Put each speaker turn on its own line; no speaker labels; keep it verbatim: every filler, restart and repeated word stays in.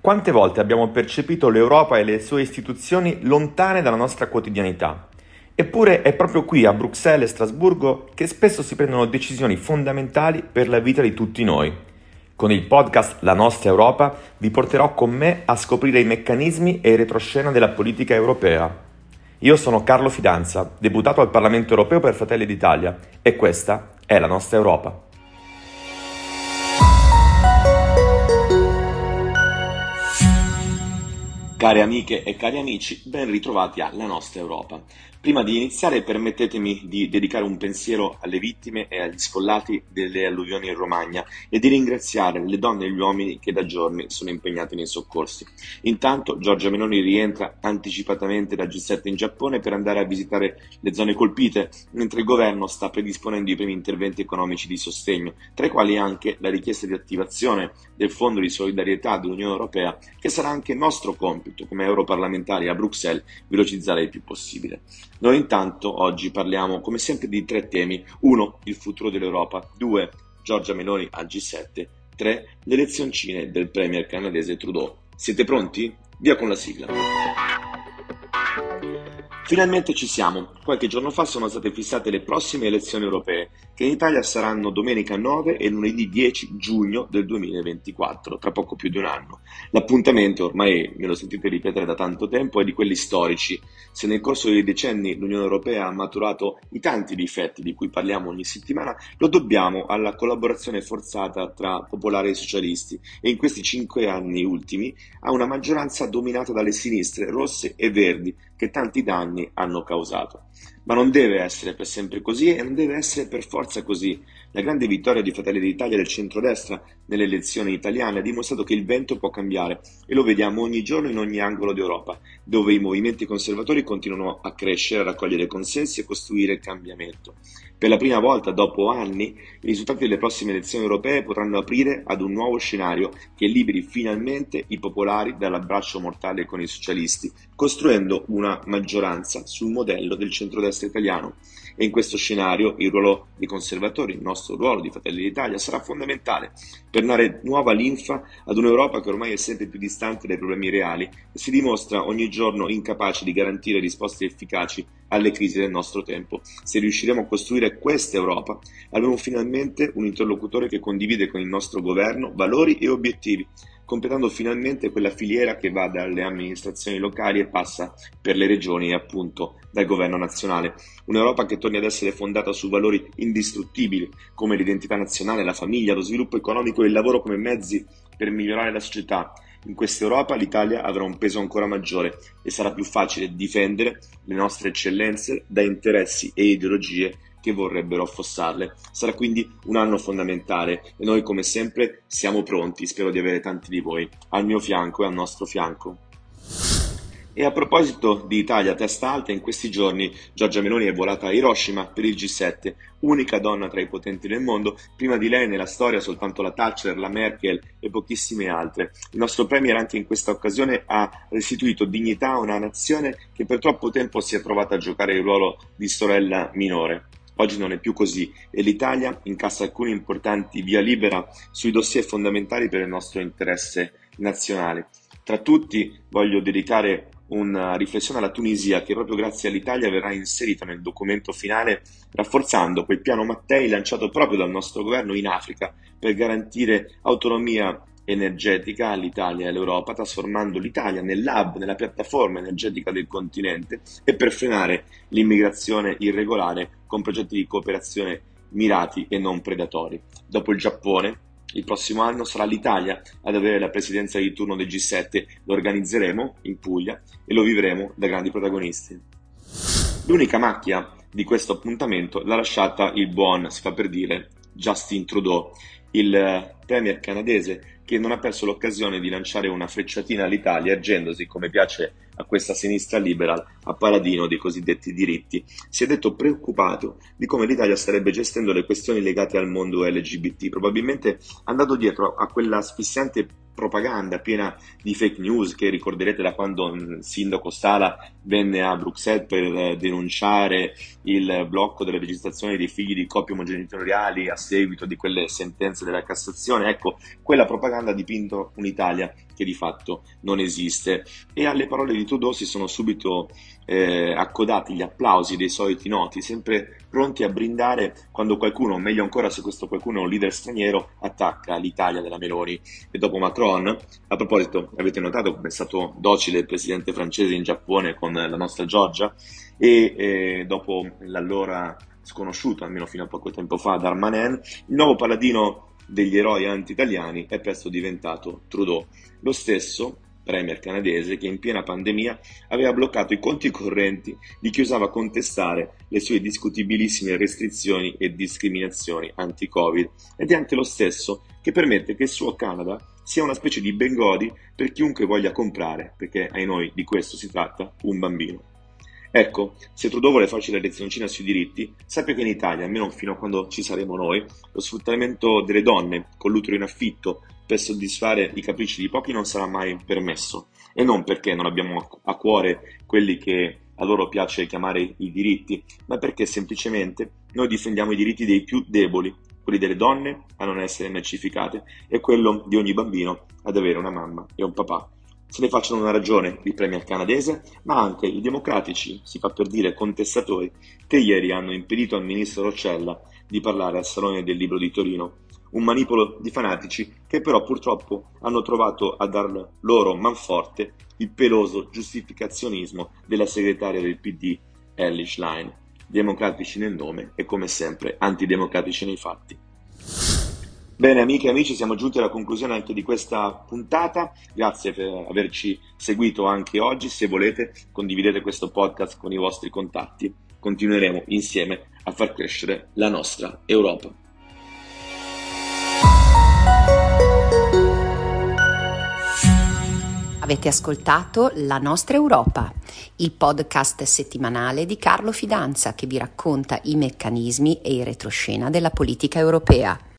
Quante volte abbiamo percepito l'Europa e le sue istituzioni lontane dalla nostra quotidianità? Eppure è proprio qui a Bruxelles e Strasburgo che spesso si prendono decisioni fondamentali per la vita di tutti noi. Con il podcast La nostra Europa vi porterò con me a scoprire i meccanismi e il retroscena della politica europea. Io sono Carlo Fidanza, deputato al Parlamento europeo per Fratelli d'Italia, e questa è La nostra Europa.
Care amiche e cari amici, ben ritrovati alla nostra Europa. Prima di iniziare permettetemi di dedicare un pensiero alle vittime e agli sfollati delle alluvioni in Romagna e di ringraziare le donne e gli uomini che da giorni sono impegnati nei soccorsi. Intanto Giorgia Meloni rientra anticipatamente da G sette in Giappone per andare a visitare le zone colpite, mentre il governo sta predisponendo i primi interventi economici di sostegno, tra i quali anche la richiesta di attivazione del Fondo di solidarietà dell'Unione Europea, che sarà anche nostro compito come europarlamentari a Bruxelles velocizzare il più possibile. Noi intanto oggi parliamo come sempre di tre temi: uno, il futuro dell'Europa; due, Giorgia Meloni al G sette; tre, le elezioncine del premier canadese Trudeau. Siete pronti? Via con la sigla. Finalmente ci siamo. Qualche giorno fa sono state fissate le prossime elezioni europee, che in Italia saranno domenica nove e lunedì dieci giugno del duemilaventiquattro, tra poco più di un anno. L'appuntamento, ormai me lo sentite ripetere da tanto tempo, è di quelli storici. Se nel corso dei decenni l'Unione Europea ha maturato i tanti difetti di cui parliamo ogni settimana, lo dobbiamo alla collaborazione forzata tra popolari e socialisti, e in questi cinque anni ultimi a una maggioranza dominata dalle sinistre rosse e verdi, che tanti danni hanno causato. Ma non deve essere per sempre così e non deve essere per forza così. La grande vittoria di Fratelli d'Italia e del centrodestra nelle elezioni italiane ha dimostrato che il vento può cambiare, e lo vediamo ogni giorno in ogni angolo d'Europa, dove i movimenti conservatori continuano a crescere, a raccogliere consensi e costruire il cambiamento. Per la prima volta dopo anni, i risultati delle prossime elezioni europee potranno aprire ad un nuovo scenario che liberi finalmente i popolari dall'abbraccio mortale con i socialisti, costruendo una maggioranza sul modello del centrodestra italiano. E in questo scenario il ruolo dei conservatori, il nostro ruolo di Fratelli d'Italia, sarà fondamentale per dare nuova linfa ad un'Europa che ormai è sempre più distante dai problemi reali e si dimostra ogni giorno incapace di garantire risposte efficaci alle crisi del nostro tempo. Se riusciremo a costruire questa Europa, avremo finalmente un interlocutore che condivide con il nostro governo valori e obiettivi, completando finalmente quella filiera che va dalle amministrazioni locali e passa per le regioni e appunto dal governo nazionale. Un'Europa che torni ad essere fondata su valori indistruttibili come l'identità nazionale, la famiglia, lo sviluppo economico e il lavoro come mezzi per migliorare la società. In questa Europa l'Italia avrà un peso ancora maggiore e sarà più facile difendere le nostre eccellenze da interessi e ideologie che vorrebbero affossarle. Sarà quindi un anno fondamentale e noi come sempre siamo pronti, spero di avere tanti di voi al mio fianco e al nostro fianco. E a proposito di Italia a testa alta, in questi giorni Giorgia Meloni è volata a Hiroshima per il G sette, unica donna tra i potenti del mondo. Prima di lei nella storia soltanto la Thatcher, la Merkel e pochissime altre. Il nostro premier anche in questa occasione ha restituito dignità a una nazione che per troppo tempo si è trovata a giocare il ruolo di sorella minore. Oggi non è più così e l'Italia incassa alcuni importanti via libera sui dossier fondamentali per il nostro interesse nazionale. Tra tutti voglio dedicare una riflessione alla Tunisia, che proprio grazie all'Italia verrà inserita nel documento finale, rafforzando quel piano Mattei lanciato proprio dal nostro governo in Africa per garantire autonomia energetica all'Italia e all'Europa, trasformando l'Italia nell'hub, nella piattaforma energetica del continente, e per frenare l'immigrazione irregolare con progetti di cooperazione mirati e non predatori. Dopo il Giappone, il prossimo anno sarà l'Italia ad avere la presidenza di turno del G sette. Lo organizzeremo in Puglia e lo vivremo da grandi protagonisti. L'unica macchia di questo appuntamento l'ha lasciata il buon, si fa per dire, Justin Trudeau, il premier canadese, che non ha perso l'occasione di lanciare una frecciatina all'Italia, ergendosi, come piace a questa sinistra liberal, a paladino dei cosiddetti diritti. Si è detto preoccupato di come l'Italia starebbe gestendo le questioni legate al mondo L G B T, probabilmente andando dietro a quella asfissiante propaganda piena di fake news che ricorderete da quando il sindaco Sala venne a Bruxelles per denunciare il blocco della registrazione dei figli di coppie omogenitoriali a seguito di quelle sentenze della Cassazione. Ecco, quella propaganda ha dipinto un'Italia che di fatto non esiste. E alle parole di Trudeau si sono subito eh, accodati gli applausi dei soliti noti, sempre pronti a brindare quando qualcuno, meglio ancora se questo qualcuno è un leader straniero, attacca l'Italia della Meloni. E dopo Macron, a proposito, avete notato come è stato docile il presidente francese in Giappone con la nostra Giorgia? E eh, dopo l'allora sconosciuto, almeno fino a poco tempo fa, Darmanin, il nuovo paladino degli eroi anti-italiani è presto diventato Trudeau, lo stesso premier canadese che in piena pandemia aveva bloccato i conti correnti di chi osava contestare le sue discutibilissime restrizioni e discriminazioni anti-Covid, ed è anche lo stesso che permette che il suo Canada sia una specie di Bengodi per chiunque voglia comprare, perché ai noi di questo si tratta, un bambino. Ecco, se Trudeau vuole farci la lezioncina sui diritti, sappia che in Italia, almeno fino a quando ci saremo noi, lo sfruttamento delle donne con l'utero in affitto per soddisfare i capricci di pochi non sarà mai permesso, e non perché non abbiamo a cuore quelli che a loro piace chiamare i diritti, ma perché semplicemente noi difendiamo i diritti dei più deboli, quelli delle donne a non essere mercificate e quello di ogni bambino ad avere una mamma e un papà. Se ne facciano una ragione il premier canadese, ma anche i democratici, si fa per dire contestatori, che ieri hanno impedito al ministro Roccella di parlare al Salone del Libro di Torino. Un manipolo di fanatici che però purtroppo hanno trovato a dar loro manforte il peloso giustificazionismo della segretaria del P D, Elly Schlein. Democratici nel nome e come sempre antidemocratici nei fatti. Bene amiche e amici, siamo giunti alla conclusione anche di questa puntata, grazie per averci seguito anche oggi. Se volete condividete questo podcast con i vostri contatti, continueremo insieme a far crescere la nostra Europa.
Avete ascoltato La Nostra Europa, il podcast settimanale di Carlo Fidanza che vi racconta i meccanismi e i retroscena della politica europea.